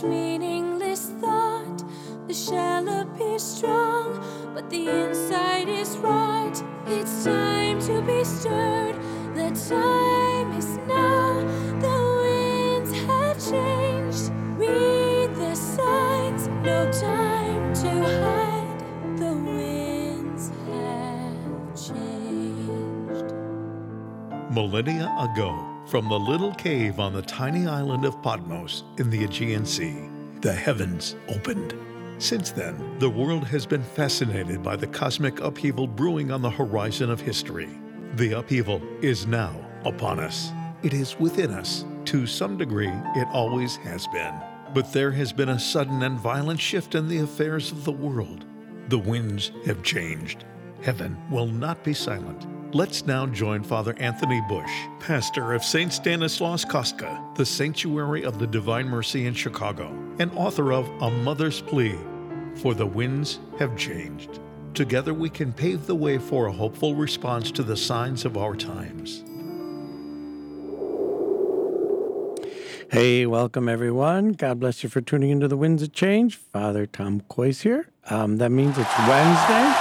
each meaningless thought. The shell appears strong, but the inside is rot. It's time to be stirred. The time is now. The winds have changed. Read the signs. No time to hide. The winds have changed. Millennia ago, from the little cave on the tiny island of Patmos in the Aegean Sea, the heavens opened. Since then, the world has been fascinated by the cosmic upheaval brewing on the horizon of history. The upheaval is now upon us. It is within us. To some degree, it always has been. But there has been a sudden and violent shift in the affairs of the world. The winds have changed. Heaven will not be silent. Let's now join Father Anthony Bush, pastor of St. Stanislaus Kostka, the Sanctuary of the Divine Mercy in Chicago, and author of A Mother's Plea, For the Winds Have Changed. Together we can pave the way for a hopeful response to the signs of our times. Hey, welcome everyone. God bless you for tuning into The Winds of Change. Father Tom Kois here. That means it's Wednesday.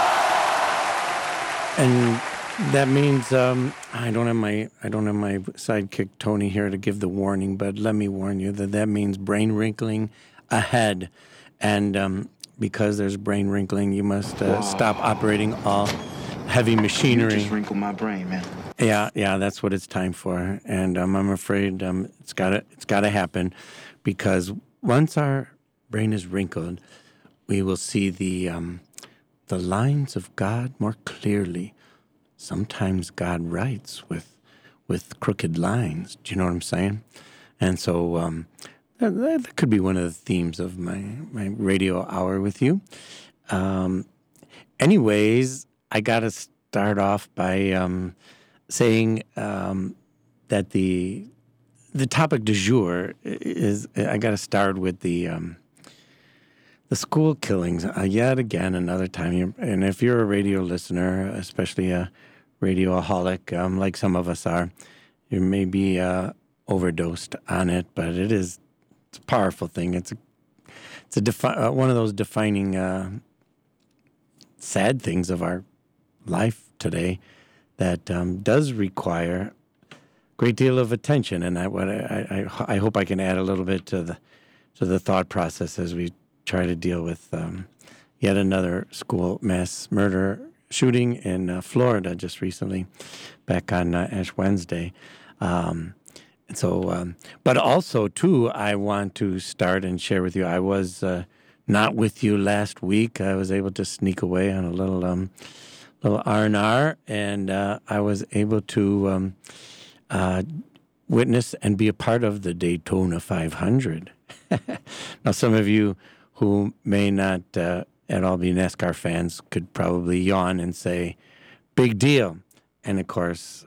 And that means I don't have my sidekick Tony here to give the warning, but let me warn you that means brain wrinkling ahead, and because there's brain wrinkling, you must stop operating all heavy machinery. You just wrinkled my brain, man. Yeah, that's what it's time for, and I'm afraid it's gotta happen, because once our brain is wrinkled, we will see the lines of God more clearly. Sometimes God writes with crooked lines. Do you know what I'm saying? And so that could be one of the themes of my radio hour with you. Anyways, I got to start off by saying that the topic du jour is, I got to start with the school killings yet again, another time. And if you're a radio listener, especially a radioaholic, like some of us are, you may be overdosed on it, but it's a powerful thing. It's one of those defining sad things of our life today that does require a great deal of attention. And I hope I can add a little bit to the thought process as we try to deal with yet another school mass murder shooting in Florida just recently, back on Ash Wednesday. And so, but also, too, I want to start and share with you, I was not with you last week. I was able to sneak away on a little R&R, and I was able to witness and be a part of the Daytona 500. Now, some of you who may not at all be NASCAR fans could probably yawn and say, big deal. And of course,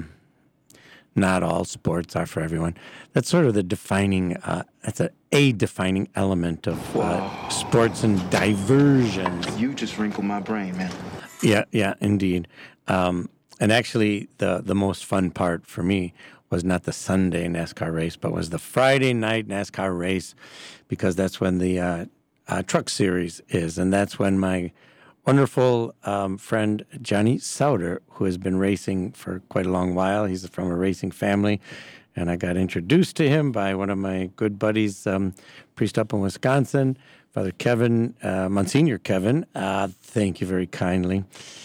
not all sports are for everyone. That's sort of the defining, that's a defining element of sports and diversions. You just wrinkled my brain, man. Yeah, indeed. And actually, the most fun part for me was not the Sunday NASCAR race, but was the Friday night NASCAR race, because that's when the Truck Series is, and that's when my wonderful friend Johnny Sauter, who has been racing for quite a long while, he's from a racing family, and I got introduced to him by one of my good buddies, priest up in Wisconsin, Father Kevin, Monsignor Kevin. Thank you very kindly.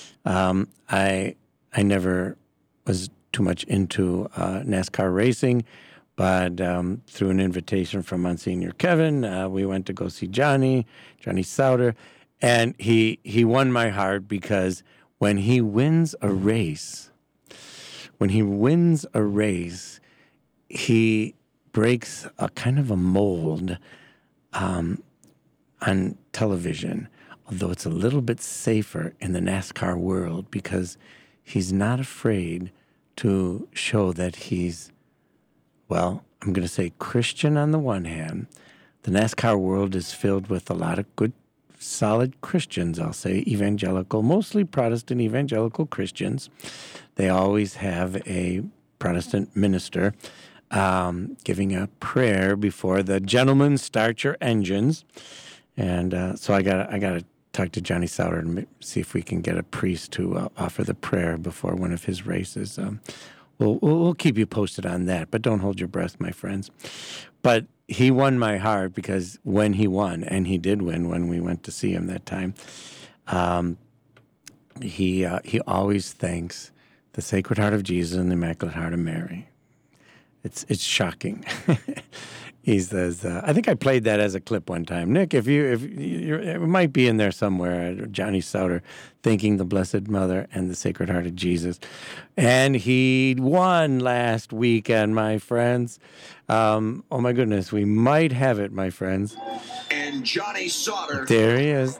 I never was too much into NASCAR racing, but through an invitation from Monsignor Kevin, we went to go see Johnny Sauter, and he won my heart, because when he wins a race, he breaks a kind of a mold on television, although it's a little bit safer in the NASCAR world, because he's not afraid to show that he's, well, I'm going to say Christian on the one hand. The NASCAR world is filled with a lot of good, solid Christians, I'll say, evangelical, mostly Protestant evangelical Christians. They always have a Protestant minister. giving a prayer before the gentlemen start your engines. And so I got to talk to Johnny Sauter and see if we can get a priest to offer the prayer before one of his races. We'll keep you posted on that, but don't hold your breath, my friends. But he won my heart because when he won, and he did win when we went to see him that time, he always thanks the Sacred Heart of Jesus and the Immaculate Heart of Mary. It's shocking. He says, I think I played that as a clip one time. Nick, if you're, it might be in there somewhere, Johnny Sauter thanking the Blessed Mother and the Sacred Heart of Jesus. And he won last weekend, my friends. Oh, my goodness, we might have it, my friends. And Johnny Sauter. There he is.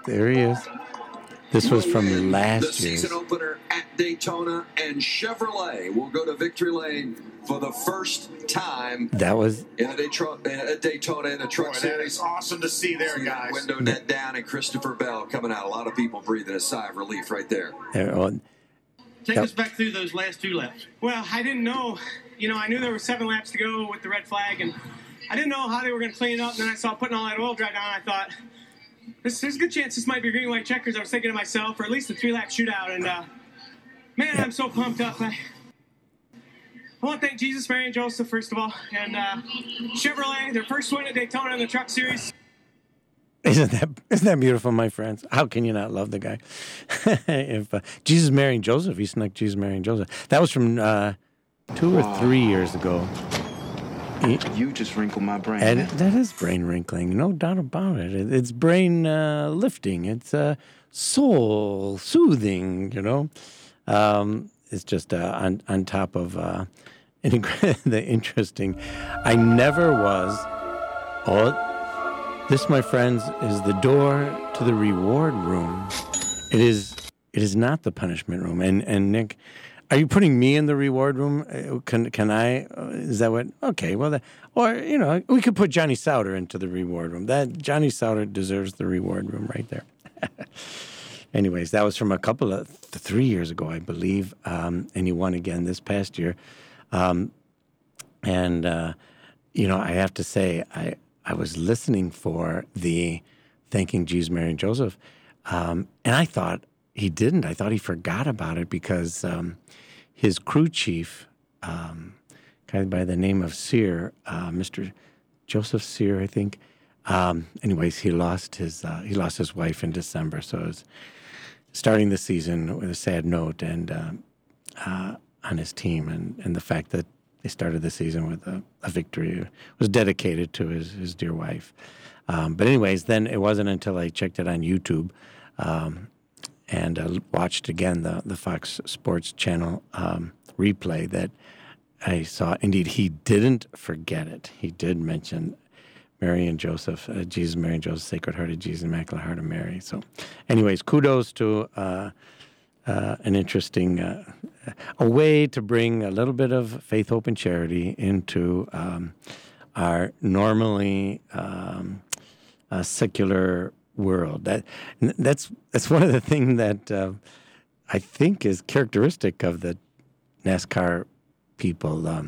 This was from last year. The season opener at Daytona, and Chevrolet will go to victory lane for the first time. That was in a Daytona in the Truck Series. That is awesome to see there, guys. Window net down, and Christopher Bell coming out. A lot of people breathing a sigh of relief right there. Take us back through those last 2 laps. Well, I didn't know. I knew there were 7 laps to go with the red flag, and I didn't know how they were going to clean it up. And then I saw putting all that oil dry down. I thought, there's a good chance this might be green white checkers. I was thinking to myself, or at least a 3-lap shootout. And man, I'm so pumped up. I want to thank Jesus, Mary, and Joseph first of all, and Chevrolet, their first win at Daytona in the Truck Series. Isn't that beautiful, my friends? How can you not love the guy? If Jesus, Mary, and Joseph, he snuck Jesus, Mary, and Joseph. That was from 2 or 3 years ago. You just wrinkled my brain. And that is brain wrinkling, no doubt about it. It's brain lifting. It's soul soothing. It's just on top of the interesting. I never was. This, my friends, is the door to the reward room. It is not the punishment room. And Nick, are you putting me in the reward room? Can I? Is that what? Okay, well, we could put Johnny Sauter into the reward room. That Johnny Sauter deserves the reward room right there. Anyways, that was from 3 years ago, I believe, and he won again this past year. I have to say, I was listening for the thanking Jesus, Mary, and Joseph, and I thought he didn't. I thought he forgot about it because his crew chief, guy by the name of Sear, Mr. Joseph Sear, I think. Anyways, he lost his wife in December, so it was starting the season with a sad note, and on his team, and the fact that they started the season with a victory was dedicated to his dear wife. But anyways, then it wasn't until I checked it on YouTube and watched again the Fox Sports Channel replay that I saw. Indeed, he didn't forget it. He did mention Mary and Joseph, Jesus, Mary and Joseph, Sacred Heart of Jesus, Immaculate Heart of Mary. So anyways, kudos to an interesting a way to bring a little bit of faith, hope, and charity into our normally secular world. That's one of the things that I think is characteristic of the NASCAR people.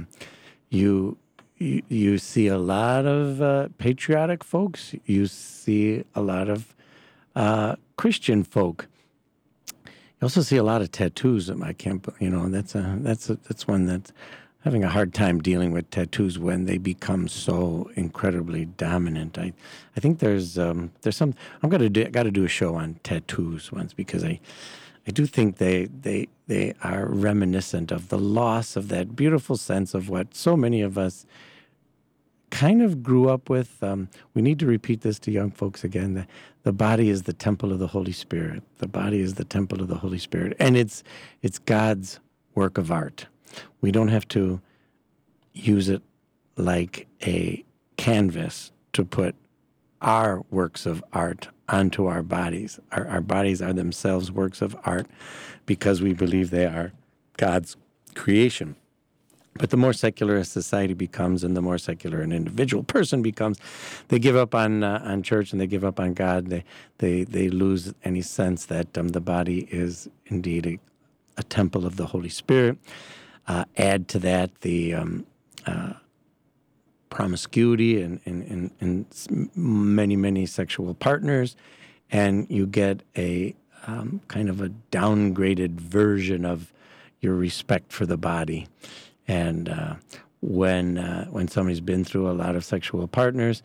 You see a lot of patriotic folks. You see a lot of Christian folk. You also see a lot of tattoos. I can't, that's one that's having a hard time dealing with tattoos when they become so incredibly dominant. I think there's some. I'm got to do a show on tattoos once because I do think they are reminiscent of the loss of that beautiful sense of what so many of us kind of grew up with. We need to repeat this to young folks again. The body is the temple of the Holy Spirit. The body is the temple of the Holy Spirit. And it's God's work of art. We don't have to use it like a canvas to put our works of art onto our bodies. Our bodies are themselves works of art because we believe they are God's creation. But the more secular a society becomes and the more secular an individual person becomes, they give up on church and they give up on God. They lose any sense that the body is indeed a temple of the Holy Spirit. Add to that the promiscuity and many, many sexual partners, and you get a kind of a downgraded version of your respect for the body. And when somebody's been through a lot of sexual partners,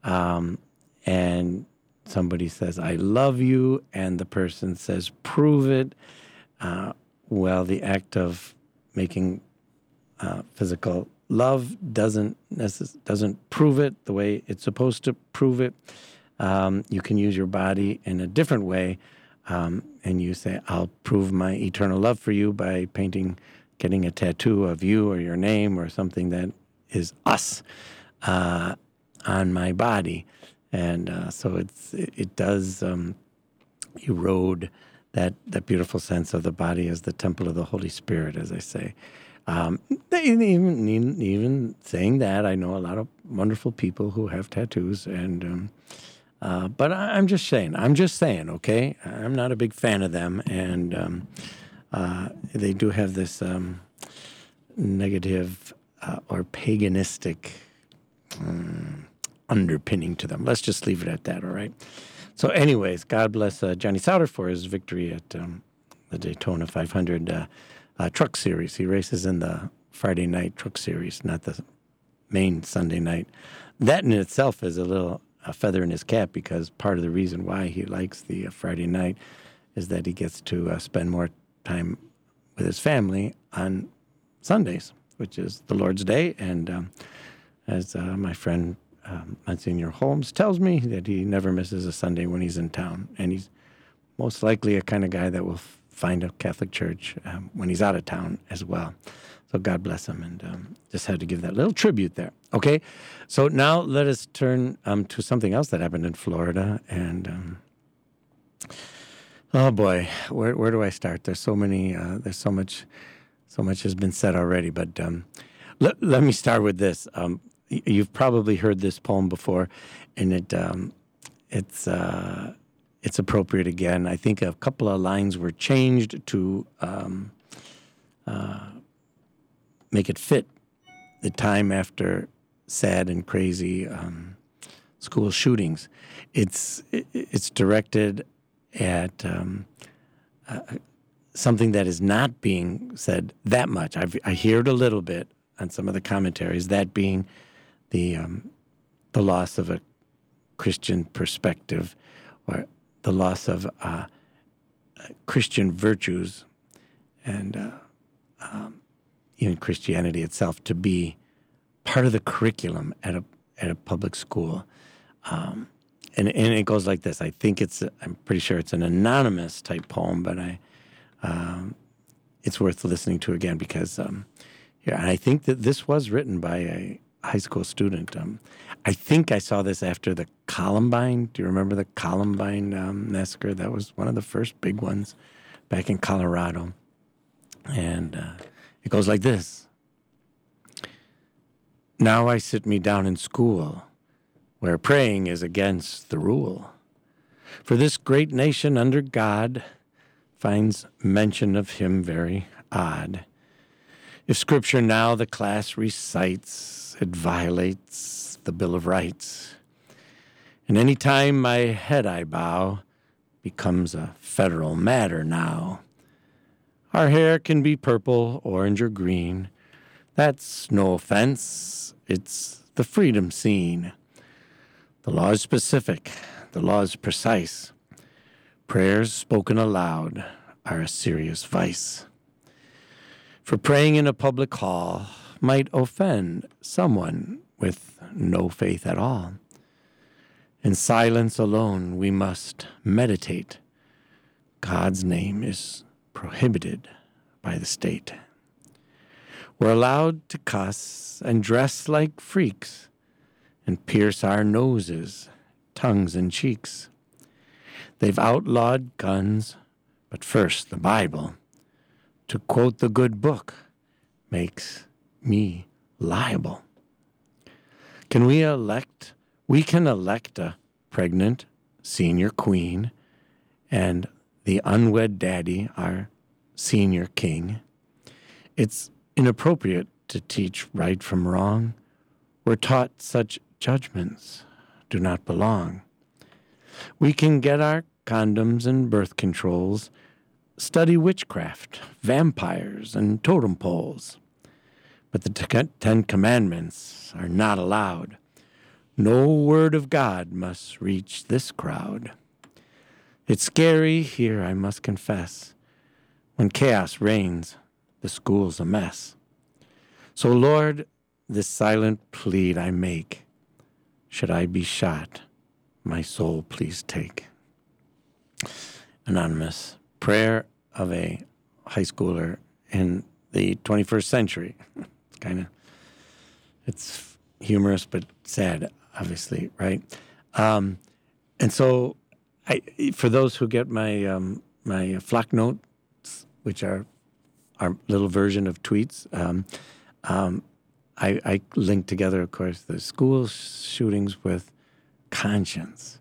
and somebody says, "I love you," and the person says, "Prove it," well, the act of making physical love doesn't prove it the way it's supposed to prove it. You can use your body in a different way, and you say, "I'll prove my eternal love for you by getting a tattoo of you or your name or something that is us on my body." And so it does erode that beautiful sense of the body as the temple of the Holy Spirit, as I say. Even saying that, I know a lot of wonderful people who have tattoos, and but I'm just saying, okay? I'm not a big fan of them, and they do have this negative or paganistic underpinning to them. Let's just leave it at that, all right? So anyways, God bless Johnny Sauter for his victory at the Daytona 500 truck series. He races in the Friday night truck series, not the main Sunday night. That in itself is a feather in his cap, because part of the reason why he likes the Friday night is that he gets to spend more time with his family on Sundays, which is the Lord's Day. And as my friend Monsignor Holmes tells me, that he never misses a Sunday when he's in town. And he's most likely a kind of guy that will find a Catholic church when he's out of town as well. So God bless him, and just had to give that little tribute there. Okay, so now let us turn to something else that happened in Florida. And oh boy, where do I start? There's so many. There's so much has been said already. But let me start with this. You've probably heard this poem before, and it's appropriate again. I think a couple of lines were changed to make it fit the time after sad and crazy school shootings. It's directed at something that is not being said that much. I hear it a little bit on some of the commentaries, that being the loss of a Christian perspective, or the loss of Christian virtues, and even Christianity itself, to be part of the curriculum at a public school. And it goes like this. I'm pretty sure it's an anonymous type poem, but it's worth listening to again, because and I think that this was written by a high school student. I think I saw this after the Columbine. Do you remember the Columbine massacre? That was one of the first big ones back in Colorado. And it goes like this. Now I sit me down in school, where praying is against the rule. For this great nation under God finds mention of him very odd. If Scripture now the class recites, it violates the Bill of Rights. And any time my head I bow, becomes a federal matter now. Our hair can be purple, orange, or green. That's no offense. It's the freedom scene. The law is specific. The law is precise. Prayers spoken aloud are a serious vice. For praying in a public hall might offend someone with no faith at all. In silence alone we must meditate. God's name is prohibited by the state. We're allowed to cuss and dress like freaks and pierce our noses, tongues, and cheeks. They've outlawed guns, but first the Bible. To quote the good book makes me liable. We can elect a pregnant senior queen and the unwed daddy, our senior king. It's inappropriate to teach right from wrong. We're taught such judgments do not belong. We can get our condoms and birth controls, study witchcraft, vampires, and totem poles. But the Ten Commandments are not allowed. No word of God must reach this crowd. It's scary here, I must confess. When chaos reigns, the school's a mess. So, Lord, this silent plea I make. Should I be shot, my soul please take. Anonymous. Prayer of a high schooler in the 21st century. It's humorous but sad, obviously, right? And so, for those who get my my flock notes, which are our little version of tweets, I link together, of course, the school shootings with conscience.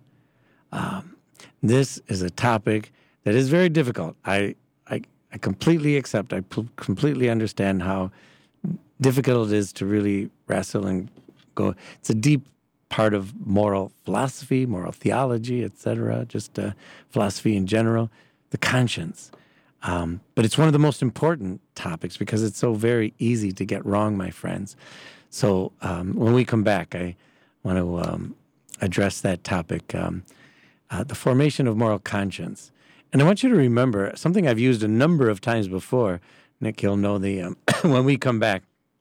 This is a topic that is very difficult. I completely accept, completely understand how difficult it is to really wrestle and go. It's a deep part of moral philosophy, moral theology, etc., just philosophy in general, the conscience. But it's one of the most important topics because it's so very easy to get wrong, my friends. So when we come back, I want to address that topic, the formation of moral conscience. And I want you to remember something I've used a number of times before. Nick, you'll know when we come back,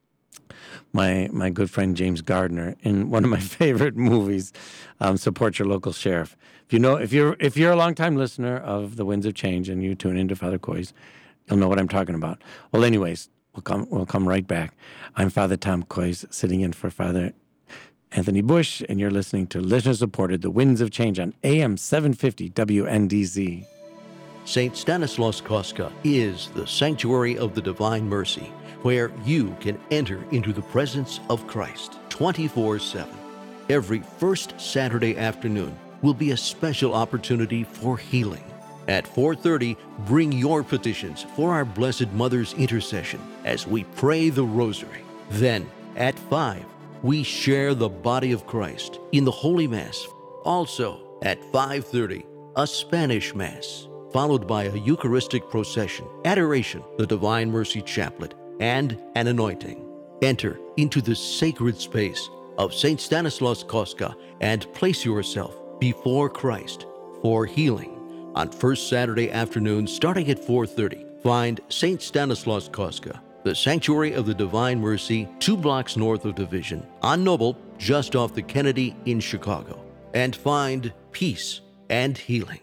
my good friend James Gardner in one of my favorite movies, Support Your Local Sheriff. If you're a longtime listener of the Winds of Change and you tune into Father Coys, you'll know what I'm talking about. Well, anyways, we'll come right back. I'm Father Tom Coys, sitting in for Father Anthony Bush, and you're listening to listener-supported The Winds of Change on AM 750 WNDZ. St. Stanislaus Kostka is the sanctuary of the Divine Mercy, where you can enter into the presence of Christ 24/7. Every first Saturday afternoon will be a special opportunity for healing. At 4:30, bring your petitions for our Blessed Mother's intercession as we pray the Rosary. Then, at 5, we share the body of Christ in the Holy Mass. Also, at 5:30, a Spanish Mass, followed by a Eucharistic procession, adoration, the Divine Mercy Chaplet, and an anointing. Enter into the sacred space of St. Stanislaus Kostka and place yourself before Christ for healing. On first Saturday afternoon, starting at 4:30, find St. Stanislaus Kostka, the Sanctuary of the Divine Mercy, 2 blocks north of Division, on Noble, just off the Kennedy in Chicago, and find peace and healing.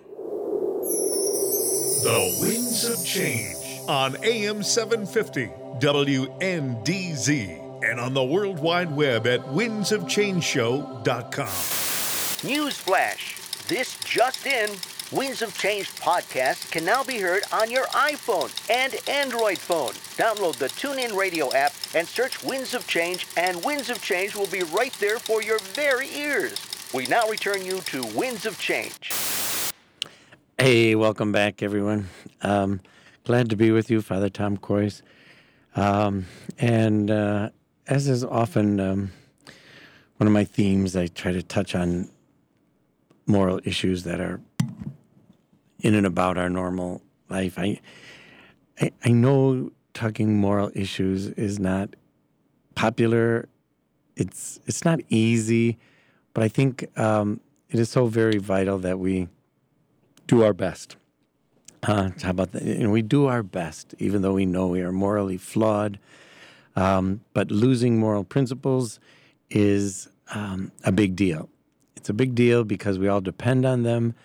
The Winds of Change on AM 750 WNDZ and on the World Wide Web at windsofchangeshow.com. Newsflash. This just in. Winds of Change podcast can now be heard on your iPhone and Android phone. Download the TuneIn Radio app and search Winds of Change, and Winds of Change will be right there for your very ears. We now return you to Winds of Change. Hey, welcome back, everyone. Glad to be with you, Father Tom Coys. And as is often one of my themes, I try to touch on moral issues that are in and about our normal life. I know talking moral issues is not popular. It's not easy, but I think it is so very vital that we do our best. How about that? We do our best, even though we know we are morally flawed. But losing moral principles is a big deal. It's a big deal because we all depend on them,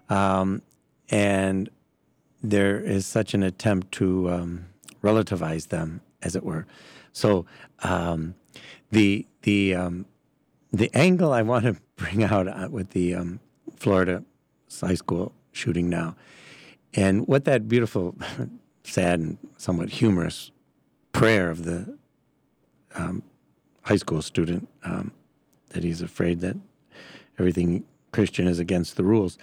and there is such an attempt to relativize them, as it were. So the angle I want to bring out with the Florida high school shooting now, and what that beautiful, sad, and somewhat humorous prayer of the high school student, that he's afraid that everything Christian is against the rules.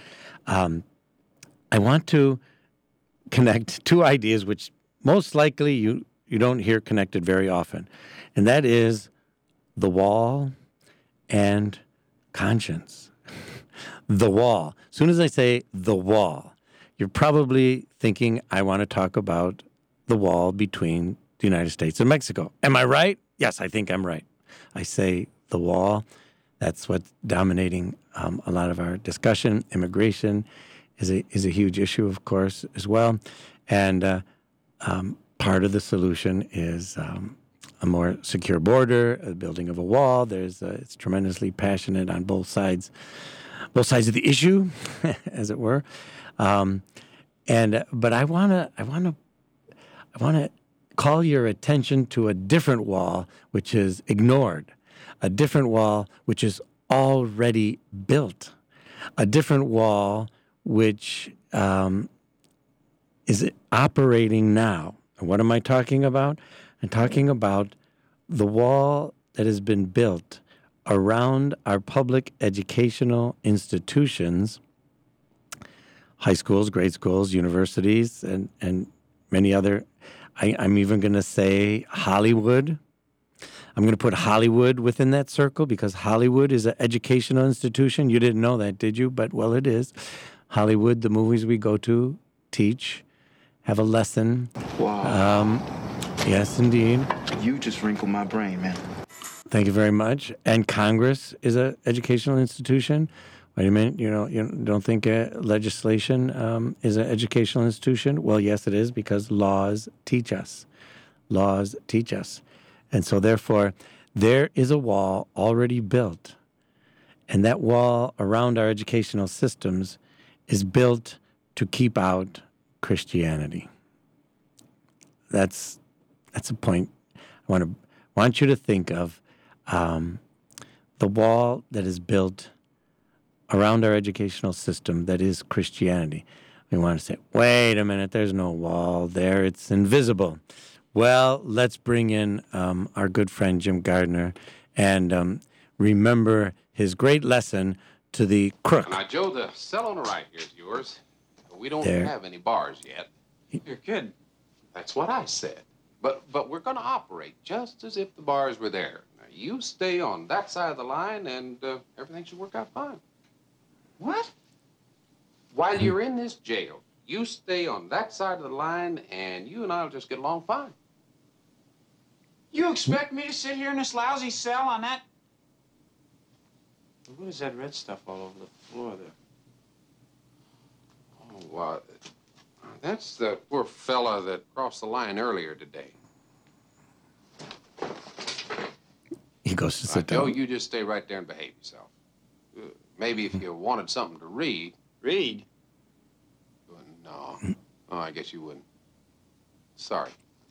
I want to connect two ideas which most likely you don't hear connected very often, and that is the wall and conscience. The wall. As soon as I say the wall, you're probably thinking I want to talk about the wall between the United States and Mexico. Am I right? Yes, I think I'm right. I say the wall. That's what's dominating a lot of our discussion. Immigration is a huge issue, of course, as well. And part of the solution is a more secure border, a building of a wall. It's tremendously passionate on both sides of the issue, as it were. But I wanna call your attention to a different wall which is ignored, a different wall which is already built, a different wall which is operating now. And what am I talking about? I'm talking about the wall that has been built around our public educational institutions, high schools, grade schools, universities, and many other. I'm even going to say Hollywood. I'm going to put Hollywood within that circle because Hollywood is an educational institution. You didn't know that, did you? But, well, it is. Hollywood, the movies we go to, teach, have a lesson. Wow. Yes, indeed. You just wrinkled my brain, man. Thank you very much. And Congress is an educational institution. Wait a minute, you don't think legislation is an educational institution? Well, yes, it is, because laws teach us. Laws teach us. And so, therefore, there is a wall already built. And that wall around our educational systems is built to keep out Christianity. That's a point I want you to think of. The wall that is built around our educational system that is Christianity. We want to say, wait a minute, there's no wall there. It's invisible. Well, let's bring in our good friend Jim Gardner and remember his great lesson to the crook. Now, Joe, the cell on the right here is yours. We don't have any bars yet. You're kidding. That's what I said. But we're going to operate just as if the bars were there. Now, you stay on that side of the line, and everything should work out fine. What? While you're in this jail, you stay on that side of the line, and you and I will just get along fine. You expect me to sit here in this lousy cell on that? What is that red stuff all over the floor there? Oh, that's the poor fella that crossed the line earlier today. He goes to sit down. Joe, you just stay right there and behave yourself. Maybe if you wanted something to read. Read? No. Oh, I guess you wouldn't. Sorry.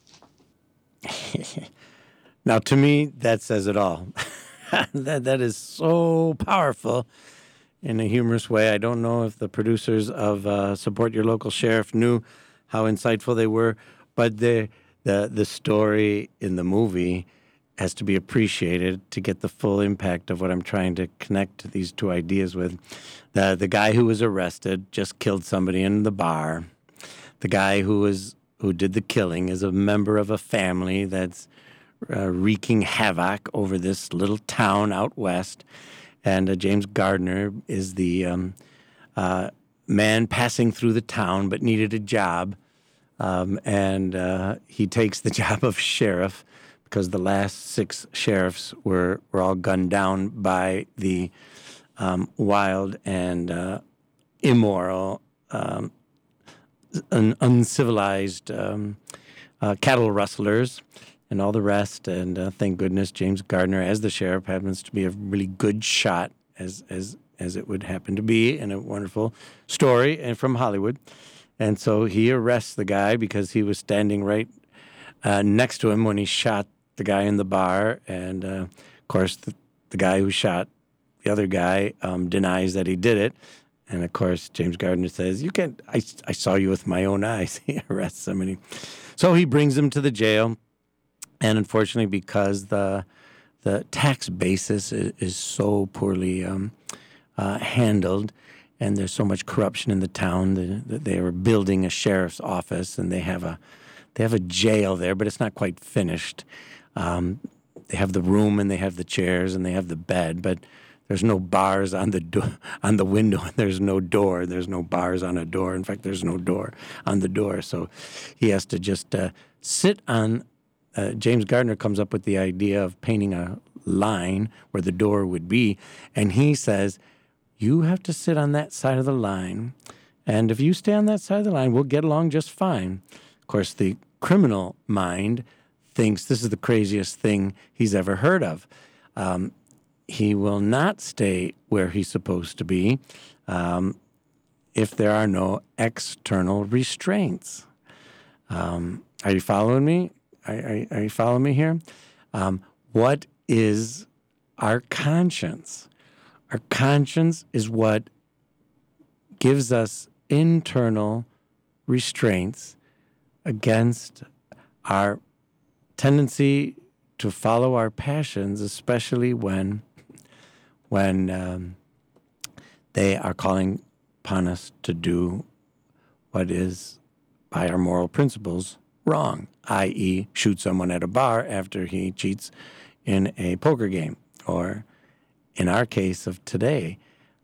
Now, to me, that says it all. that is so powerful in a humorous way. I don't know if the producers of Support Your Local Sheriff knew how insightful they were, but the story in the movie has to be appreciated to get the full impact of what I'm trying to connect these two ideas with. The guy who was arrested just killed somebody in the bar. The guy who did the killing is a member of a family that's wreaking havoc over this little town out west. And James Gardner is the man passing through the town but needed a job. And he takes the job of sheriff because the last 6 sheriffs were all gunned down by the wild and immoral, uncivilized cattle rustlers and all the rest. And thank goodness James Gardner, as the sheriff, happens to be a really good shot, as it would happen to be in a wonderful story and from Hollywood. And so he arrests the guy because he was standing right next to him when he shot the guy in the bar. And, of course, the guy who shot the other guy denies that he did it. And, of course, James Gardner says, "You can't, I saw you with my own eyes." He arrests somebody. So he brings him to the jail. And unfortunately, because the tax basis is so poorly handled, and there's so much corruption in the town that they were building a sheriff's office, and they have they have a jail there, but it's not quite finished. They have the room and they have the chairs and they have the bed, but there's no bars on the window, and there's no door. There's no bars on a door. In fact, there's no door on the door. So he has to just sit on. James Gardner comes up with the idea of painting a line where the door would be, and he says, you have to sit on that side of the line, and if you stay on that side of the line, we'll get along just fine. Of course, the criminal mind thinks this is the craziest thing he's ever heard of. He will not stay where he's supposed to be if there are no external restraints. Are you following me? Are you following me here? What is our conscience? Our conscience is what gives us internal restraints against our tendency to follow our passions, especially when they are calling upon us to do what is, by our moral principles, wrong, i.e. shoot someone at a bar after he cheats in a poker game. Or in our case of today,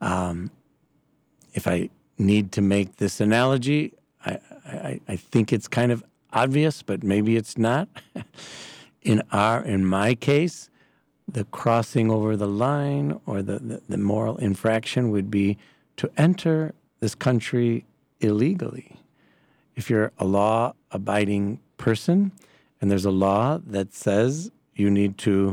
if I need to make this analogy, I think it's kind of obvious, but maybe it's not. In my case, the crossing over the line or the moral infraction would be to enter this country illegally. If you're a law-abiding person and there's a law that says you need to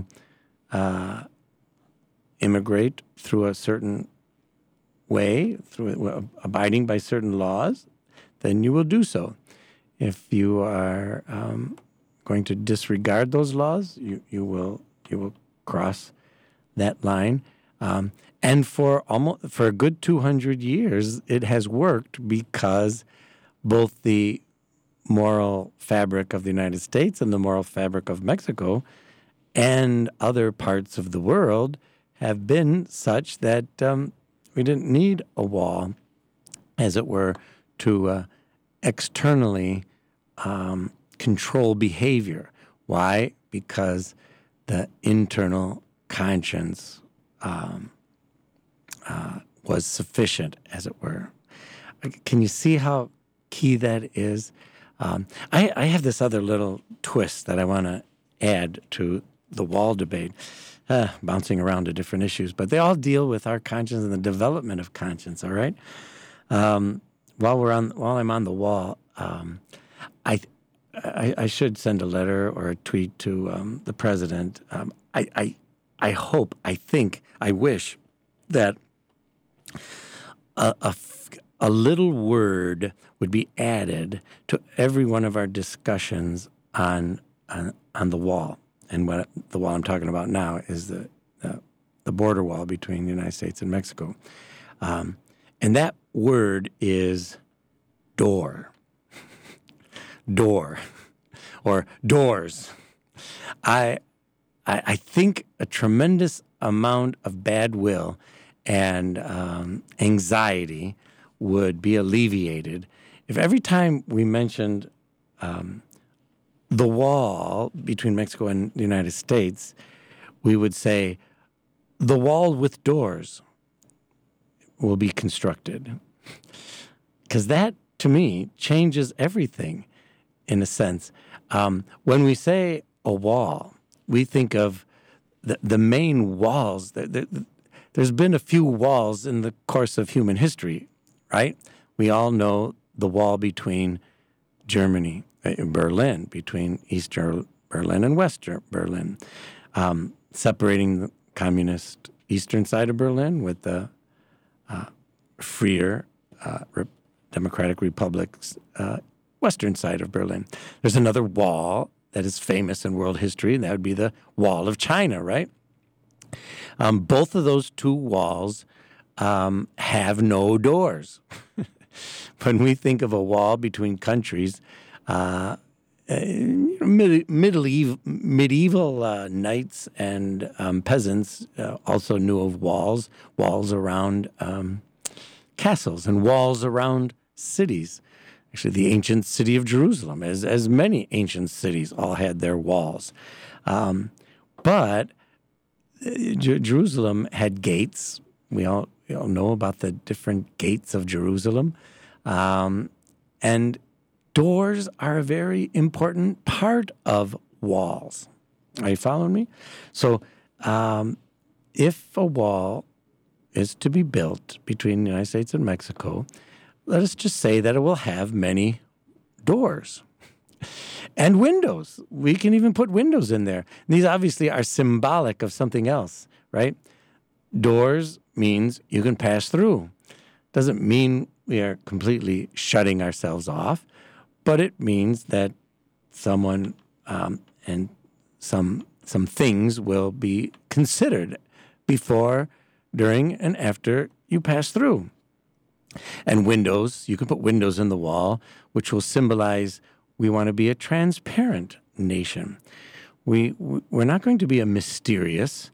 immigrate through a certain way, through abiding by certain laws, then you will do so. If you are going to disregard those laws, you will cross that line. And for a good 200 years, it has worked because both the moral fabric of the United States and the moral fabric of Mexico and other parts of the world have been such that we didn't need a wall, as it were, to externally control behavior. Why? Because the internal conscience was sufficient, as it were. Can you see how key that is? I have this other little twist that I want to add to the wall debate, bouncing around to different issues, but they all deal with our conscience and the development of conscience, all right? While I'm on the wall, I should send a letter or a tweet to the president. I hope, I think, I wish that a little word would be added to every one of our discussions on the wall. And what the wall I'm talking about now is the border wall between the United States and Mexico. And that word is door. Door. Or doors. I think a tremendous amount of bad will and anxiety would be alleviated if every time we mentioned the wall between Mexico and the United States, we would say, the wall with doors will be constructed. Because that, to me, changes everything in a sense. When we say a wall, we think of the main walls. There's been a few walls in the course of human history, right? We all know the wall between Germany, Berlin, between East Berlin and West Berlin, separating the communist eastern side of Berlin with the freer Democratic Republic's western side of Berlin. There's another wall that is famous in world history, and that would be the Wall of China, right? Both of those two walls have no doors. When we think of a wall between countries, medieval knights and peasants also knew of walls around castles and walls around cities. actually the ancient city of Jerusalem, as many ancient cities all had their walls. But Jerusalem had gates. We all know about the different gates of Jerusalem. And doors are a very important part of walls. Are you following me? So if a wall is to be built between the United States and Mexico, let us just say that it will have many doors and windows. We can even put windows in there. These obviously are symbolic of something else, right? Doors means you can pass through. Doesn't mean we are completely shutting ourselves off, but it means that someone and some things will be considered before, during, and after you pass through. And windows, you can put windows in the wall, which will symbolize we want to be a transparent nation. We're not going to be a mysterious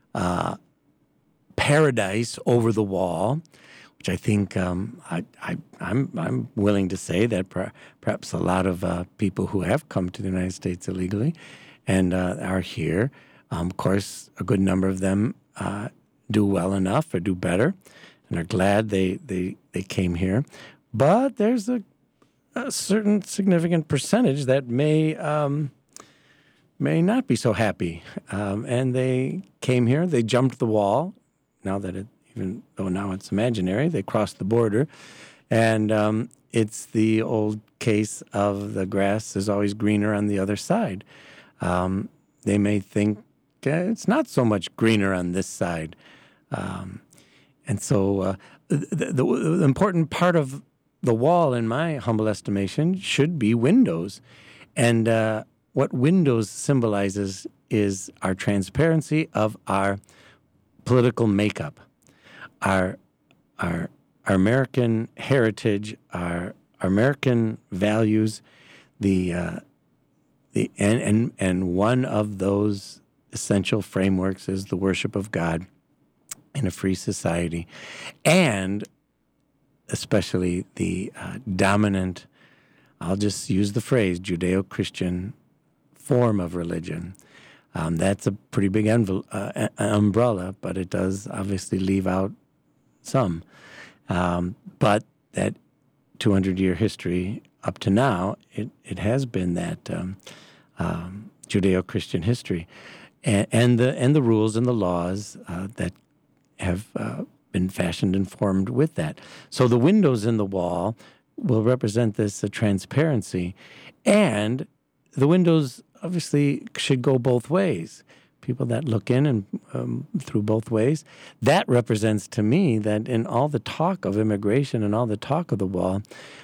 paradise over the wall, which I think I'm willing to say that perhaps a lot of people who have come to the United States illegally and are here, of course, a good number of them do well enough or do better and are glad they came here. But there's a certain significant percentage that may not be so happy. And they came here, they jumped the wall, even though now it's imaginary, they crossed the border. And it's the old case of the grass is always greener on the other side. They may think it's not so much greener on this side. And so the important part of the wall, in my humble estimation, should be windows. And what windows symbolizes is our transparency of our political makeup, our American heritage, our American values, and one of those essential frameworks is the worship of God in a free society, and especially the dominant, I'll just use the phrase, Judeo-Christian form of religion. That's a pretty big umbrella, but it does obviously leave out some. But that 200-year history up to now, it has been that Judeo-Christian history, and the rules and the laws that have been fashioned and formed with that. So the windows in the wall will represent this transparency, and the windows obviously should go both ways. People that look in and through both ways. That represents to me that in all the talk of immigration and all the talk of the wall,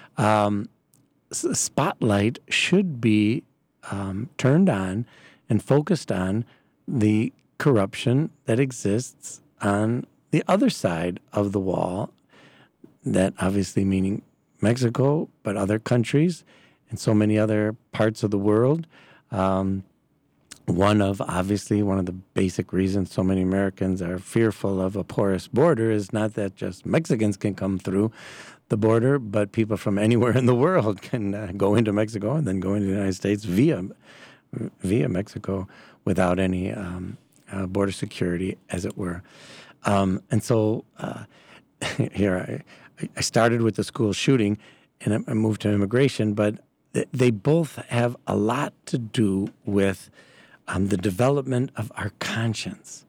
spotlight should be turned on and focused on the corruption that exists on the other side of the wall, that obviously meaning Mexico, but other countries and so many other parts of the world. One of the basic reasons so many Americans are fearful of a porous border is not that just Mexicans can come through the border, but people from anywhere in the world can go into Mexico and then go into the United States via Mexico without any border security, as it were. And so here I started with the school shooting and I moved to immigration, but they both have a lot to do with the development of our conscience,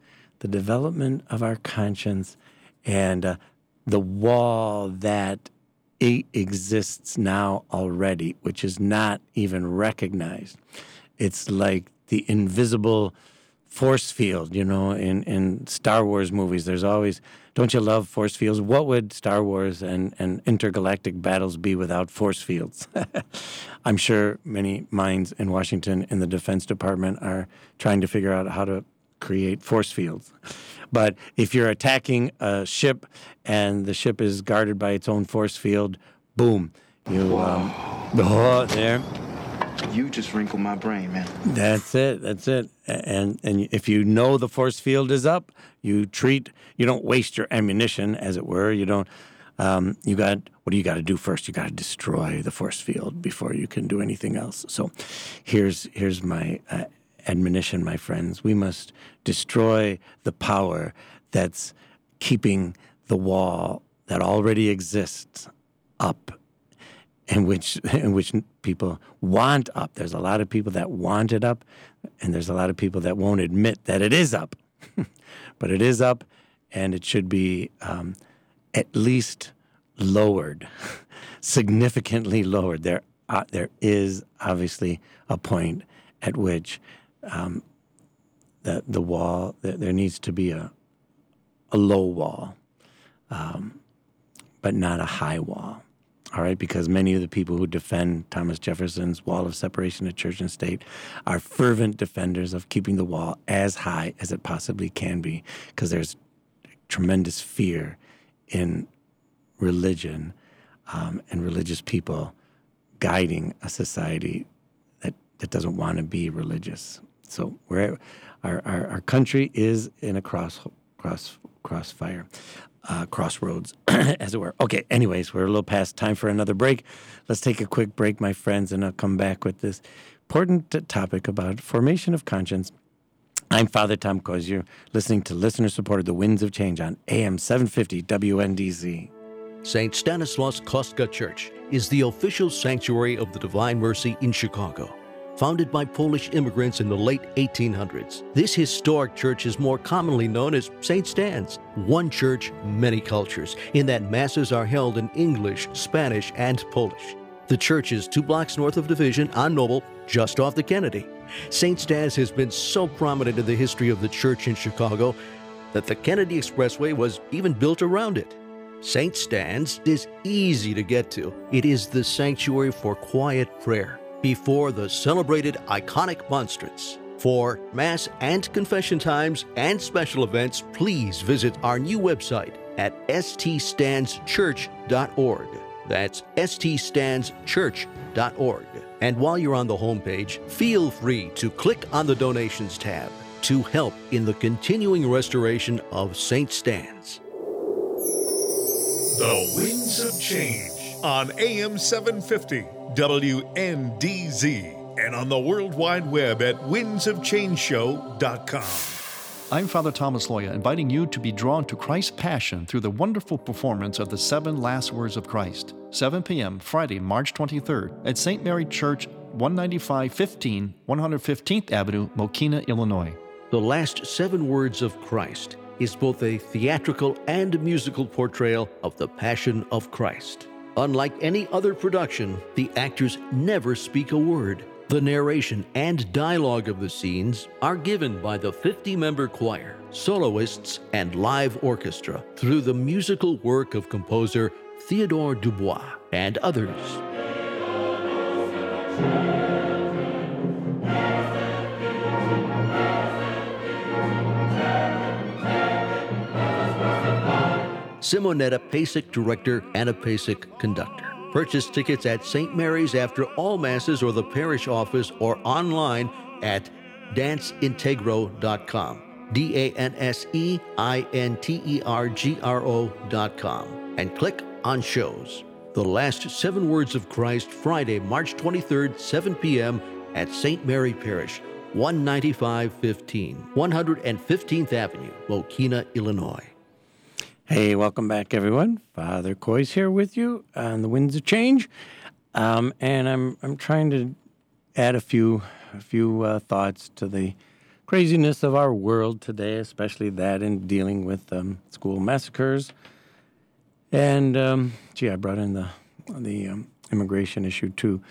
and the wall that exists now already, which is not even recognized. It's like the invisible force field, in Star Wars movies. There's always, don't you love force fields? What would Star Wars and intergalactic battles be without force fields? I'm sure many minds in Washington in the Defense Department are trying to figure out how to create force fields. But if you're attacking a ship and the ship is guarded by its own force field, boom, there. You just wrinkled my brain, man. That's it. And if you know the force field is up, you don't waste your ammunition, as it were. You don't what do you got to do first? You got to destroy the force field before you can do anything else. So here's my admonition, my friends. We must destroy the power that's keeping the wall that already exists up, and which people want up. There's a lot of people that want it up, and there's a lot of people that won't admit that it is up. But it is up, and it should be at least lowered, significantly lowered. There is obviously a point at which the wall, there needs to be a low wall, but not a high wall. All right, because many of the people who defend Thomas Jefferson's wall of separation of church and state are fervent defenders of keeping the wall as high as it possibly can be, because there's tremendous fear in religion and religious people guiding a society that doesn't want to be religious. So our country is in a crossfire. Crossroads, as it were. Okay, anyways, we're a little past time for another break. Let's take a quick break, my friends, and I'll come back with this important topic about formation of conscience. I'm Father Tom Koz. You're listening to listener-supported The Winds of Change on AM 750 WNDZ. St. Stanislaus Kostka Church is the official sanctuary of the Divine Mercy in Chicago. Founded by Polish immigrants in the late 1800s, this historic church is more commonly known as St. Stan's. One church, many cultures, in that masses are held in English, Spanish, and Polish. The church is 2 blocks north of Division on Noble, just off the Kennedy. St. Stan's has been so prominent in the history of the church in Chicago that the Kennedy Expressway was even built around it. St. Stan's is easy to get to. It is the sanctuary for quiet prayer before the celebrated iconic monstrance. For Mass and confession times and special events, please visit our new website at ststandschurch.org. That's ststandschurch.org. And while you're on the homepage, feel free to click on the Donations tab to help in the continuing restoration of St. Stan's. The Winds of Change on AM 750 WNDZ and on the World Wide Web at windsofchangeshow.com. I'm Father Thomas Loya, inviting you to be drawn to Christ's Passion through the wonderful performance of the 7 Last Words of Christ, 7 p.m. Friday, March 23rd at St. Mary Church, 19515 115th Avenue, Mokina, Illinois. The last 7 words of Christ is both a theatrical and musical portrayal of the Passion of Christ. Unlike any other production, the actors never speak a word. The narration and dialogue of the scenes are given by the 50-member choir, soloists, and live orchestra through the musical work of composer Theodore Dubois and others. Simonetta Pasek, director, Anna Pasek, conductor. Purchase tickets at St. Mary's after all Masses or the parish office or online at danceintegro.com. DANSEINTERGRO.com. And click on shows. The Last 7 Words of Christ, Friday, March 23rd, 7 p.m. at St. Mary Parish, 19515, 115th Avenue, Mokina, Illinois. Hey, welcome back, everyone. Father Koz here with you on the Winds of Change, and I'm trying to add a few thoughts to the craziness of our world today, especially that in dealing with school massacres. And I brought in the immigration issue too.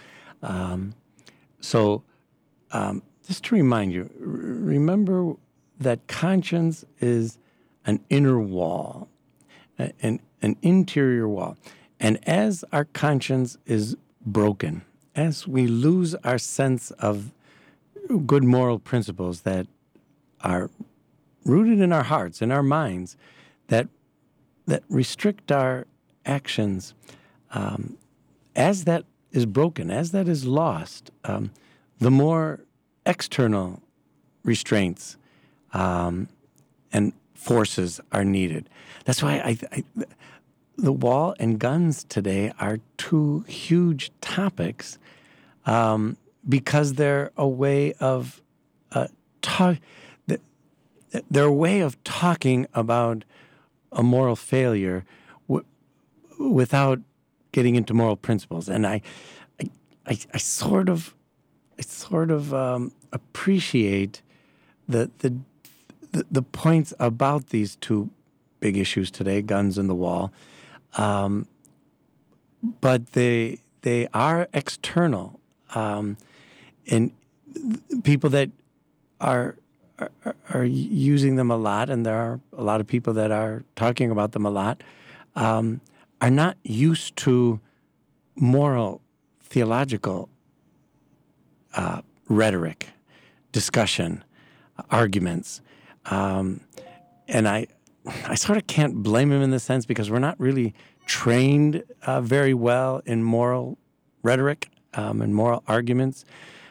So just to remind you, remember that conscience is an inner wall. An interior wall. And as our conscience is broken, as we lose our sense of good moral principles that are rooted in our hearts, in our minds, that restrict our actions, as that is broken, as that is lost, the more external restraints and forces are needed. That's why the wall and guns today are two huge topics because they're a way of they're a way of talking about a moral failure without getting into moral principles. And I sort of appreciate the points about these two big issues today, guns and the wall, but they are external, and people that are using them a lot, and there are a lot of people that are talking about them a lot, are not used to moral, theological rhetoric, discussion, arguments. And I sort of can't blame him in the sense because we're not really trained very well in moral rhetoric and moral arguments.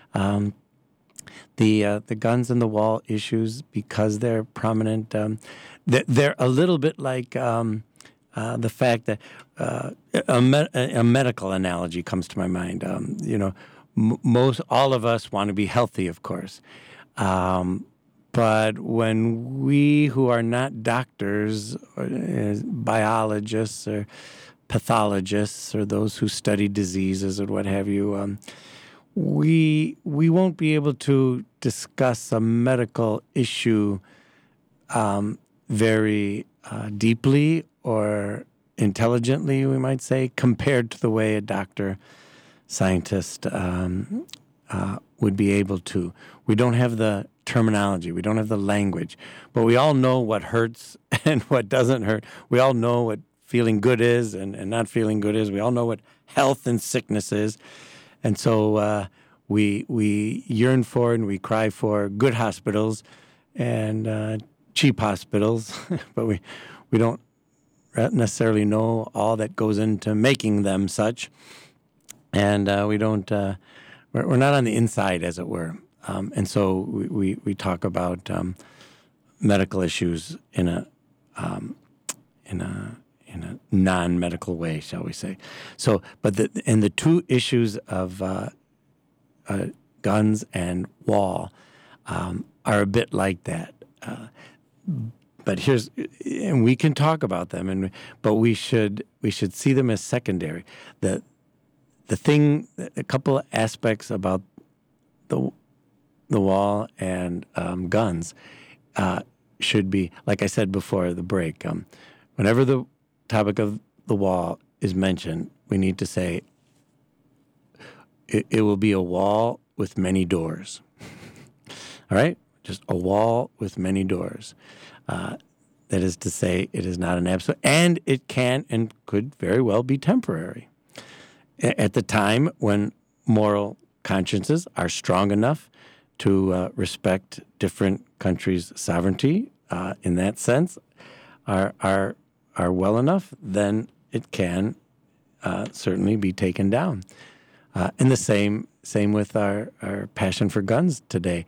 The guns and the wall issues, because they're prominent, they're a little bit like the fact that a medical analogy comes to my mind. All of us want to be healthy, of course. But when we who are not doctors, or biologists or pathologists, or those who study diseases or what have you, we won't be able to discuss a medical issue very deeply or intelligently, we might say, compared to the way a doctor, scientist would be able to. We don't have the terminology. We don't have the language. But we all know what hurts and what doesn't hurt. We all know what feeling good is and not feeling good is. We all know what health and sickness is. And so we yearn for and we cry for good hospitals and cheap hospitals, but we don't necessarily know all that goes into making them such. And we don't, we're not on the inside, as it were. And so we talk about medical issues in a non-medical way, shall we say? So, but the two issues of guns and wall are a bit like that. But and we can talk about them, but we should see them as secondary. A couple of aspects about the wall and guns should be, like I said before the break, whenever the topic of the wall is mentioned, we need to say it will be a wall with many doors. All right? Just a wall with many doors. That is to say, it is not an absolute, and it can and could very well be temporary. At the time when moral consciences are strong enough to respect different countries' sovereignty, in that sense, are well enough, then it can certainly be taken down. And the same with our passion for guns today.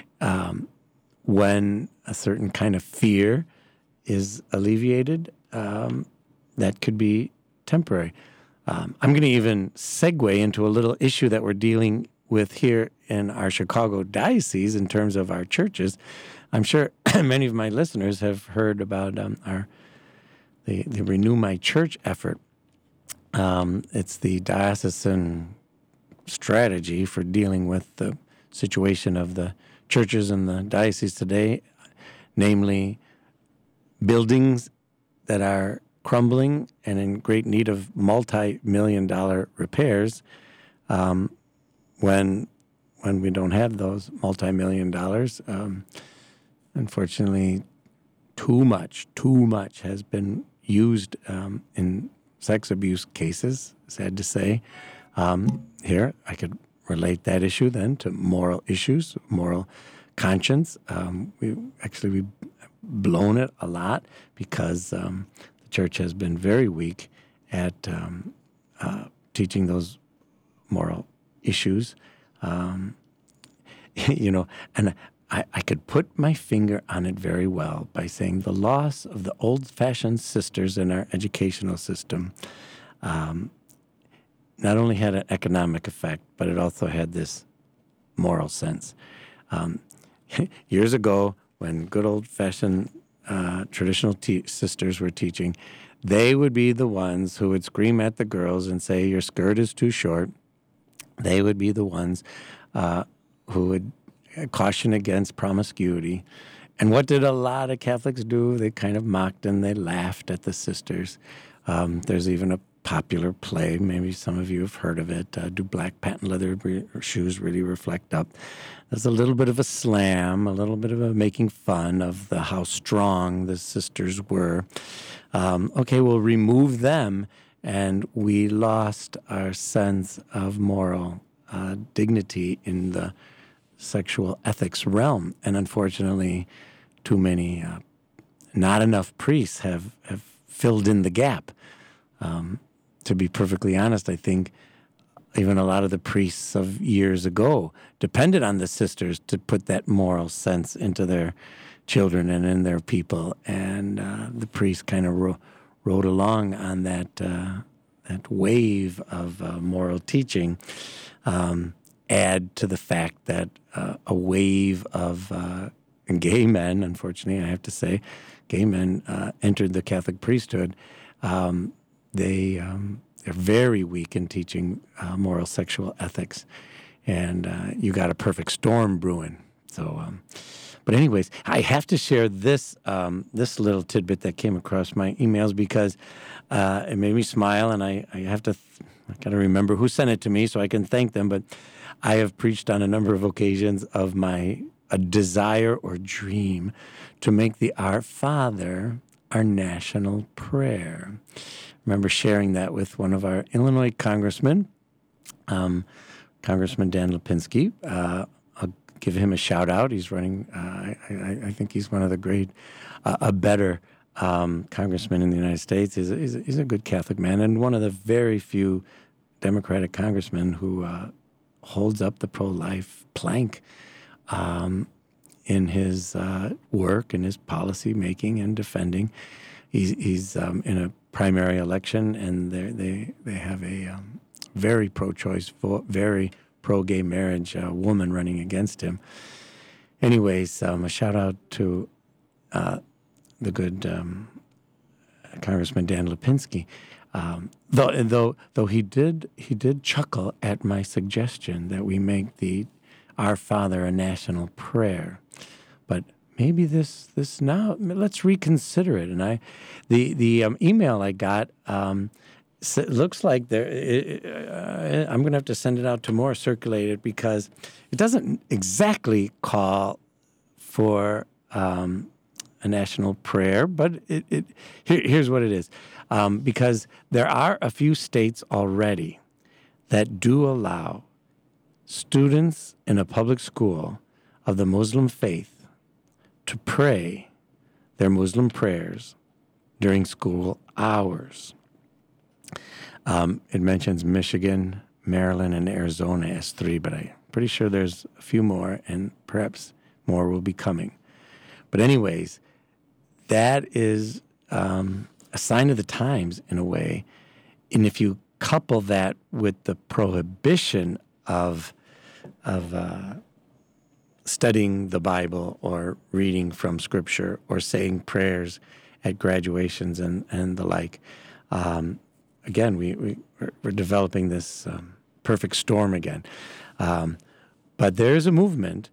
When a certain kind of fear is alleviated, that could be temporary. I'm going to even segue into a little issue that we're dealing with here in our Chicago diocese in terms of our churches. I'm sure many of my listeners have heard about the Renew My Church effort. It's the diocesan strategy for dealing with the situation of the churches in the diocese today, namely buildings that are crumbling and in great need of multi-million-dollar repairs. When we don't have those multi-million dollars, unfortunately, too much has been used in sex abuse cases, sad to say. Here, I could relate that issue then to moral issues, moral conscience. We've blown it a lot because the church has been very weak at teaching those moral issues. And I could put my finger on it very well by saying the loss of the old-fashioned sisters in our educational system not only had an economic effect, but it also had this moral sense. Years ago, when good old-fashioned traditional sisters were teaching, they would be the ones who would scream at the girls and say, your skirt is too short. They would be the ones who would caution against promiscuity. And what did a lot of Catholics do? They kind of mocked and they laughed at the sisters. There's even a popular play, maybe some of you have heard of it, Do Black Patent Leather Shoes Really Reflect Up? There's a little bit of a slam, a little bit of a making fun of how strong the sisters were. Okay, we'll remove them, and we lost our sense of moral dignity in the sexual ethics realm. And unfortunately, too many, not enough priests have filled in the gap. To be perfectly honest, I think even a lot of the priests of years ago depended on the sisters to put that moral sense into their children and in their people. And the priests kind of rode along on that wave of moral teaching. Add to the fact that a wave of gay men, unfortunately, I have to say, gay men entered the Catholic priesthood. They're very weak in teaching moral sexual ethics, and you got a perfect storm brewing. So, but anyways, I have to share this this little tidbit that came across my emails because it made me smile, and I got to remember who sent it to me so I can thank them. But I have preached on a number of occasions of a desire or dream to make the Our Father our national prayer. I remember sharing that with one of our Illinois congressmen, Congressman Dan Lipinski. I'll give him a shout out. He's running, I think he's one of the a better congressmen in the United States. He's a good Catholic man and one of the very few Democratic congressmen who holds up the pro-life plank in his work and his policy making and defending. He's in a primary election, and they have a very pro-choice, very pro-gay marriage woman running against him. Anyways, a shout out to the good Congressman Dan Lipinski. Though he did chuckle at my suggestion that we make the Our Father a national prayer, but maybe this now, let's reconsider it. And the email I got looks like I'm going to have to send it out to more circulated because it doesn't exactly call for a national prayer, but here's what it is. Because there are a few states already that do allow students in a public school of the Muslim faith to pray their Muslim prayers during school hours. It mentions Michigan, Maryland, and Arizona as 3, but I'm pretty sure there's a few more, and perhaps more will be coming. But anyways, that is a sign of the times in a way. And if you couple that with the prohibition of studying the Bible or reading from Scripture or saying prayers at graduations and the like. Again, we're developing this perfect storm again. But there's a movement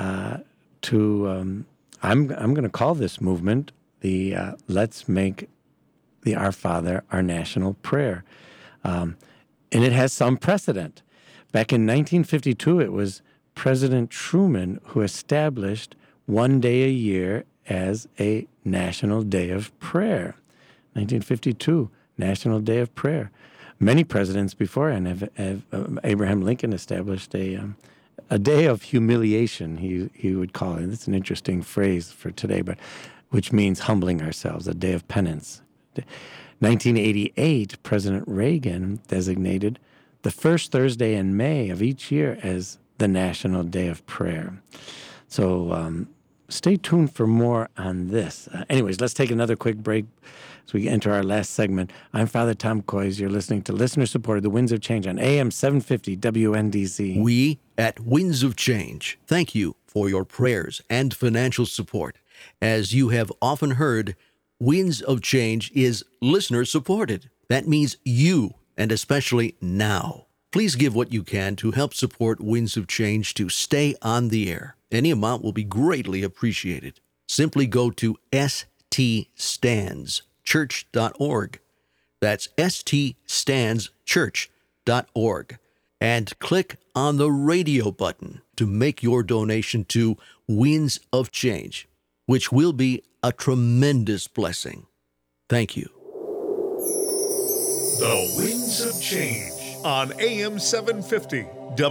to, I'm going to call this movement the Let's Make the Our Father our national prayer. And it has some precedent. Back in 1952, it was President Truman who established one day a year as a National Day of Prayer. 1952, National Day of Prayer. Many presidents beforehand have Abraham Lincoln established a day of humiliation, he would call it. It's an interesting phrase for today, but which means humbling ourselves, a day of penance. 1988, President Reagan designated the first Thursday in May of each year as the National Day of Prayer. So stay tuned for more on this. Anyways, let's take another quick break as we enter our last segment. I'm Father Tom Coys. You're listening to listener-supported The Winds of Change on AM 750 WNDZ. We at Winds of Change thank you for your prayers and financial support. As you have often heard, Winds of Change is listener-supported. That means you, and especially now. Please give what you can to help support Winds of Change to stay on the air. Any amount will be greatly appreciated. Simply go to ststandschurch.org. That's ststandschurch.org. And click on the radio button to make your donation to Winds of Change, which will be a tremendous blessing. Thank you. The Winds of Change on AM 750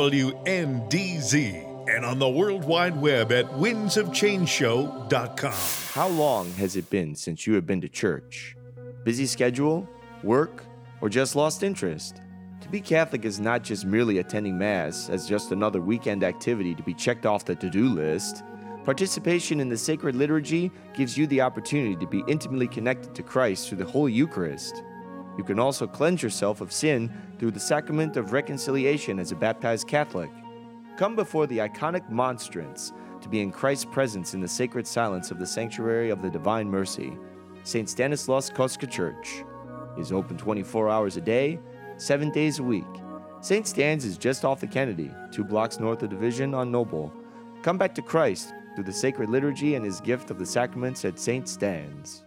WNDZ and on the World Wide Web at windsofchangeshow.com. How long has it been since you have been to church? Busy schedule, work, or just lost interest? To be Catholic is not just merely attending Mass as just another weekend activity to be checked off the to-do list. Participation in the sacred liturgy gives you the opportunity to be intimately connected to Christ through the Holy Eucharist. You can also cleanse yourself of sin through the sacrament of reconciliation as a baptized Catholic. Come before the iconic monstrance to be in Christ's presence in the sacred silence of the Sanctuary of the Divine Mercy. St. Stanislaus Kostka Church is open 24 hours a day, 7 days a week. St. Stan's is just off the Kennedy, 2 blocks north of Division on Noble. Come back to Christ through the sacred liturgy and his gift of the sacraments at St. Stan's.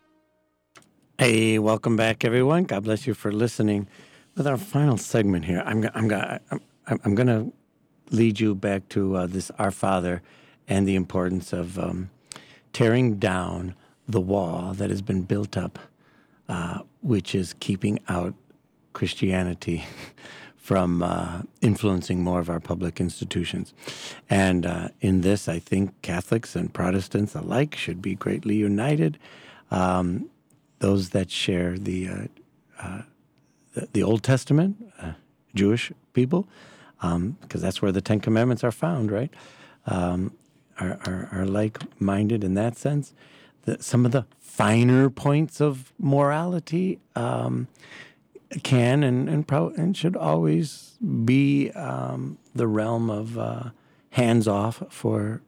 Hey, welcome back, everyone. God bless you for listening. With our final segment here, I'm going to lead you back to this Our Father and the importance of tearing down the wall that has been built up, which is keeping out Christianity from influencing more of our public institutions. And in this, I think Catholics and Protestants alike should be greatly united. Those that share the Old Testament, Jewish people, because that's where the Ten Commandments are found, right? Are like-minded in that sense. Some of the finer points of morality can and should always be the realm of hands-off for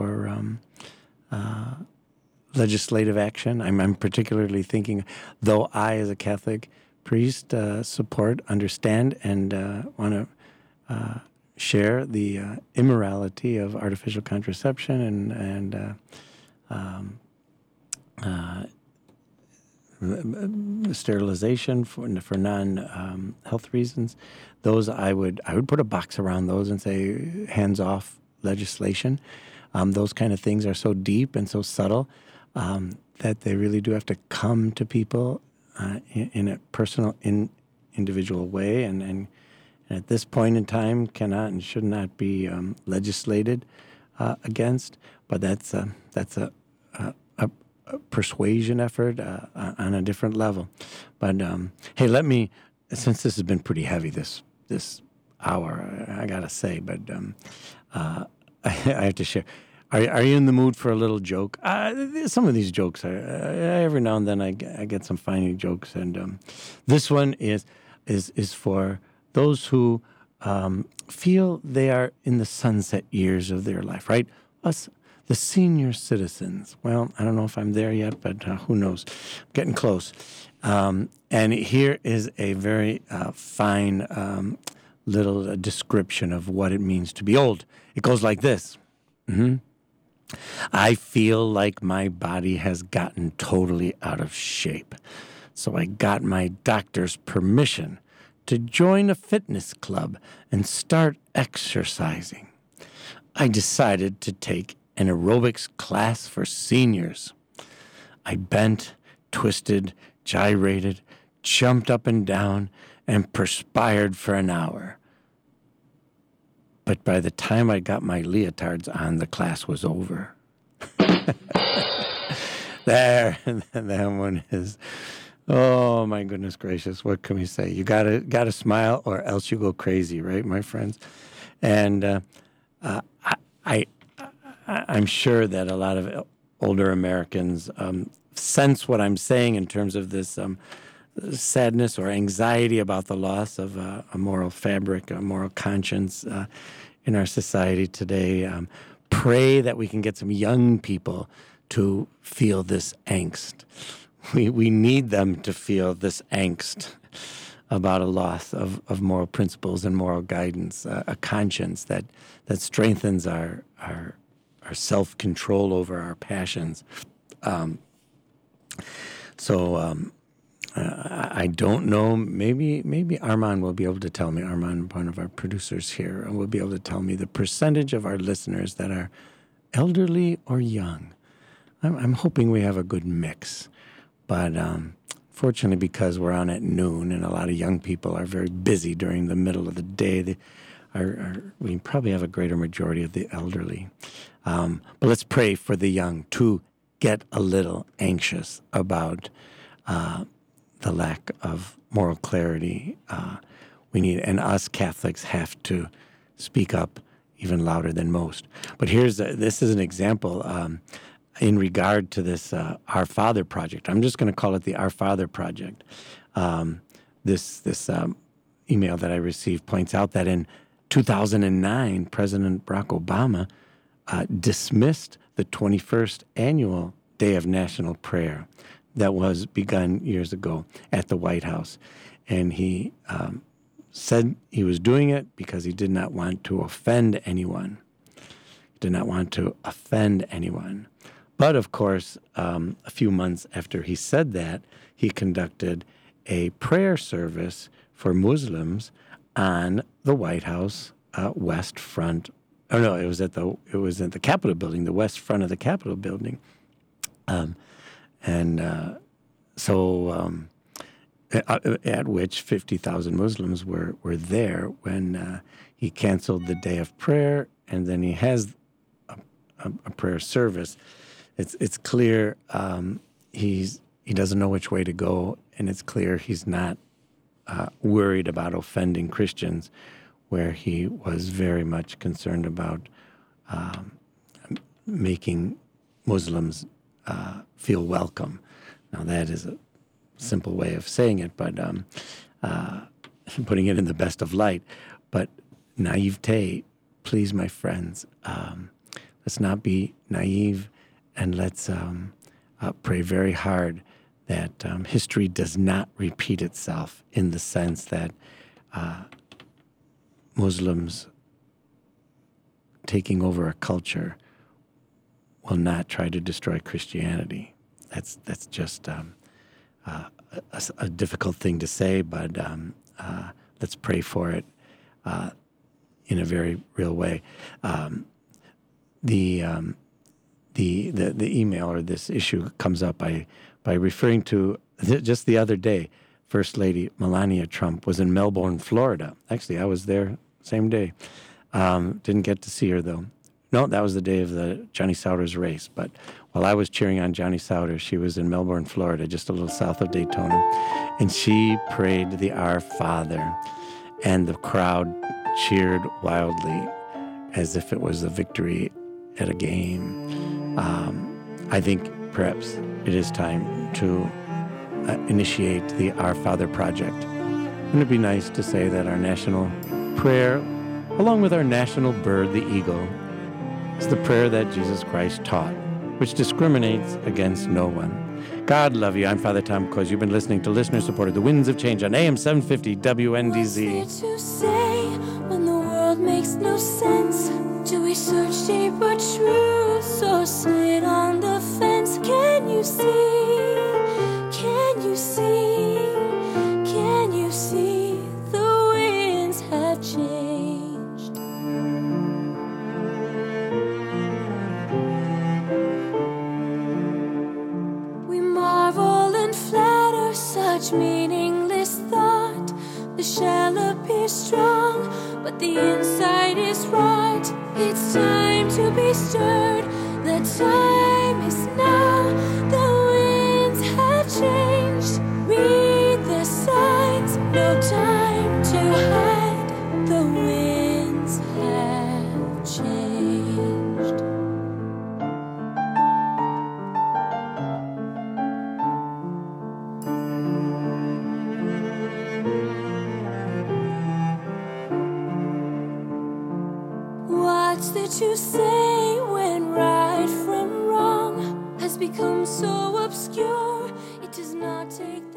legislative action. I'm particularly thinking, though I, as a Catholic priest, support, understand, and want to share the immorality of artificial contraception and sterilization for non-health reasons. Those I would put a box around those and say hands-off legislation. Those kind of things are so deep and so subtle that they really do have to come to people in a personal, individual way, and at this point in time cannot and should not be legislated against. But that's a persuasion effort on a different level. But hey, since this has been pretty heavy this hour, I gotta say, but I have to share. Are you in the mood for a little joke? Some of these jokes are every now and then I get some funny jokes, and this one is for those who feel they are in the sunset years of their life, right? Us, the senior citizens. Well, I don't know if I'm there yet, but who knows? I'm getting close. And here is a very fine little description of what it means to be old. It goes like this. I feel like my body has gotten totally out of shape. So I got my doctor's permission to join a fitness club and start exercising. I decided to take an aerobics class for seniors. I bent, twisted, gyrated, jumped up and down, and perspired for an hour. But by the time I got my leotards on, the class was over. There, that one is. Oh my goodness gracious! What can we say? You gotta smile, or else you go crazy, right, my friends? And I I'm sure that a lot of older Americans sense what I'm saying in terms of this sadness or anxiety about the loss of a moral fabric, a moral conscience in our society today. Pray that we can get some young people to feel this angst. We need them to feel this angst about a loss of moral principles and moral guidance, a conscience that strengthens our self-control over our passions. I don't know. Maybe Armand will be able to tell me. Armand, one of our producers here, will be able to tell me the percentage of our listeners that are elderly or young. I'm hoping we have a good mix, but fortunately, because we're on at noon and a lot of young people are very busy during the middle of the day, we probably have a greater majority of the elderly. But let's pray for the young to get a little anxious about the lack of moral clarity we need, and us Catholics have to speak up even louder than most. But this is an example in regard to this Our Father project. I'm just going to call it the Our Father project. This email that I received points out that in 2009, President Barack Obama dismissed the 21st annual Day of National Prayer that was begun years ago at the White House. And he said he was doing it because he did not want to offend anyone. He did not want to offend anyone. But, of course, a few months after he said that, he conducted a prayer service for Muslims on the White House west front. Oh no, it was at the Capitol building, the west front of the Capitol building, at which 50,000 Muslims were there when he canceled the day of prayer, and then he has a prayer service. It's clear he doesn't know which way to go, and it's clear he's not worried about offending Christians, where he was very much concerned about making Muslims feel welcome. Now, that is a simple way of saying it, but putting it in the best of light. But naivete, please, my friends, let's not be naive, and let's pray very hard that history does not repeat itself, in the sense that Muslims taking over a culture will not try to destroy Christianity. That's just a difficult thing to say, but let's pray for it in a very real way. The email or this issue comes up by referring to just the other day, First Lady Melania Trump was in Melbourne, Florida. Actually, I was there same day. Didn't get to see her, though. No, that was the day of the Johnny Souders race. But while I was cheering on Johnny Souders, she was in Melbourne, Florida, just a little south of Daytona. And she prayed the Our Father. And the crowd cheered wildly as if it was a victory at a game. I think perhaps it is time to initiate the Our Father project. Wouldn't it be nice to say that our national prayer, along with our national bird, the eagle, is the prayer that Jesus Christ taught, which discriminates against no one. God love you. I'm Father Tom Coz. You've been listening to listener-supported The Winds of Change on AM 750 WNDZ. What's there to say when the world makes no sense? Do we search deeper truths or sit on the fence? Can you see? Can you see? Can you see the winds have changed? We marvel and flatter such meaningless thought. The shell appears strong, but the inside is rot. It's time to be stirred. The time is now. The winds have changed. Read the signs. No time to hide. The winds have changed. to say when right from wrong has become so obscure. It does not take